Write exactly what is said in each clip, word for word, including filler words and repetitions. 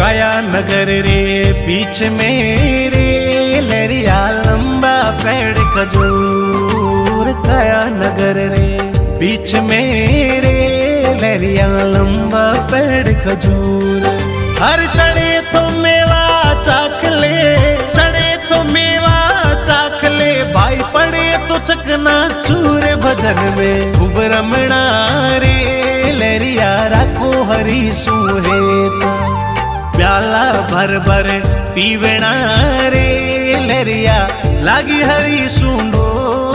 काया नगर रे बीच मेरे लहरिया लंबा पेड़ खजूर। काया नगर रे बीच मेरे लहरिया लंबा पेड़ खजूर। हर चढ़े तो मेवा चाख ले, चढ़े तो मेवा चाख ले, भाई पड़े तो चकना चूर। भजन में खूब रमणा रे लहरिया राखो हरी सुहेता। प्याला भर भर पीवना रे लहरिया लागी हरी सुंडो।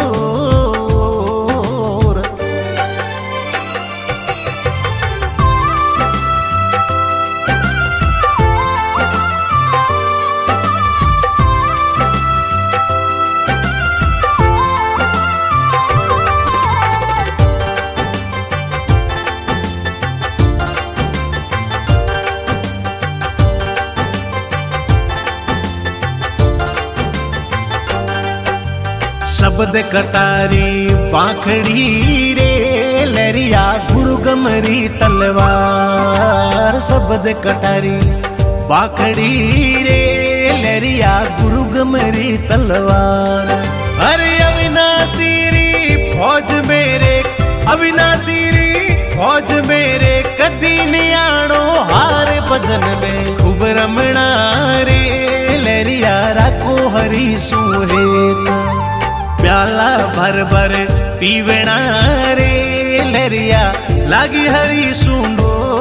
शब्द कटारी पाखड़ी रे लहरिया गुरु गमरी तलवार। शब्द कटारी पाखड़ी रे लहरिया गुरु गमरी तलवार। अरे अविनाशी फौज मेरे, अविनाशी फौज मेरे, कदी नियाणो हार। भजन में खूब रमणा रे लहरिया राखो हरी सुहेता। प्याला भर भर पीवना रे लहरिया लागी हरी सुंडो।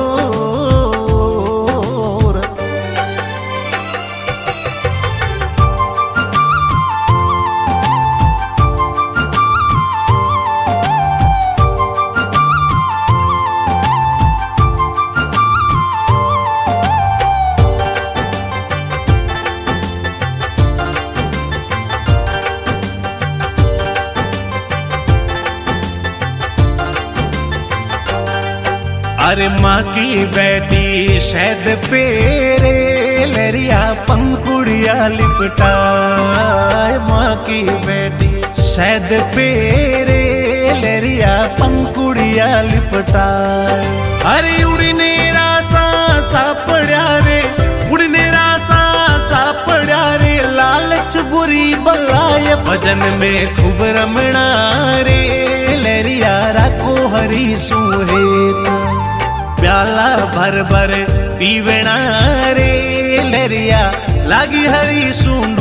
अरे माँ की बेटी शहद पेरे लहरिया पंखुड़िया लिपटाए। माँ की बेटी शहद पेरे लहरिया पंखुड़िया लिपटाए। अरे उड़ने रासा सापड़ा रे, उड़ने रासा सापड़ा रे, लालच बुरी बलाय। भजन में खूब रमणा रे लहरिया राखो हरी सुहेता। प्याला भर भर पीवना रे लहरिया लागी हरी सुंडो।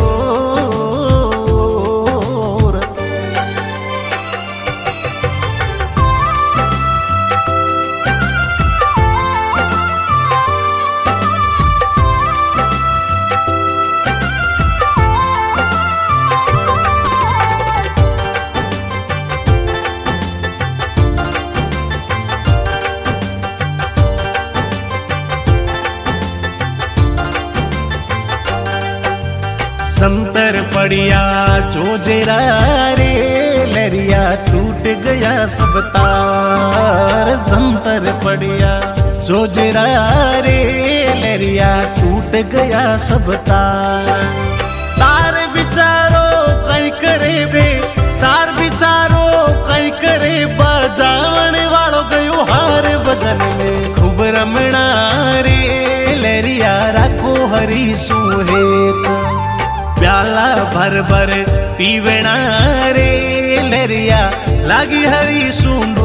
संतर पड़िया जोजेरा रे लहरिया टूट गया सब तार। संतर पड़िया जोजेरा रे लहरिया टूट गया सब तार। तार बिचारो कई करे बे, तार बिचारो कई करे, बजावन वालो गयो हार। भजन में खूब रमणा रे लहरिया राखो हरी सुहेता। प्याला भर भर पीवना रे लहरिया लागी हरी सुंडो।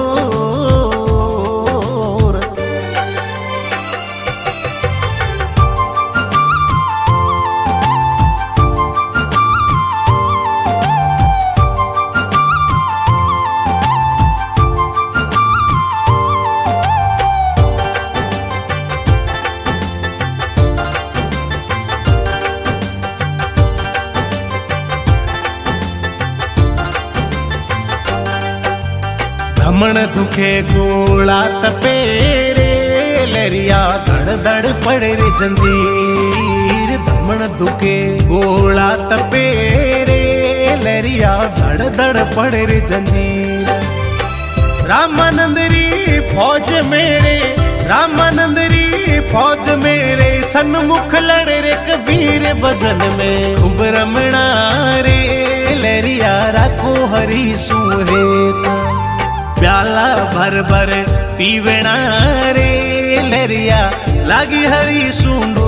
धमण दुखे गोला तपेरे लहरिया धड़ धड़ पड़े रे जंजीर। धमण दुखे गोला तपेरे लहरिया धड़ धड़ पड़े रे जंजीर। रामानंदरी फौज मेरे, रामानंदरी फौज मेरे, सन्मुख लड़े रे कबीर। भजन में खूब रमणा रे लहरिया राखो हरी सुहेता। प्याला भर भर पीवना रे लहरिया लागी हरी सूंड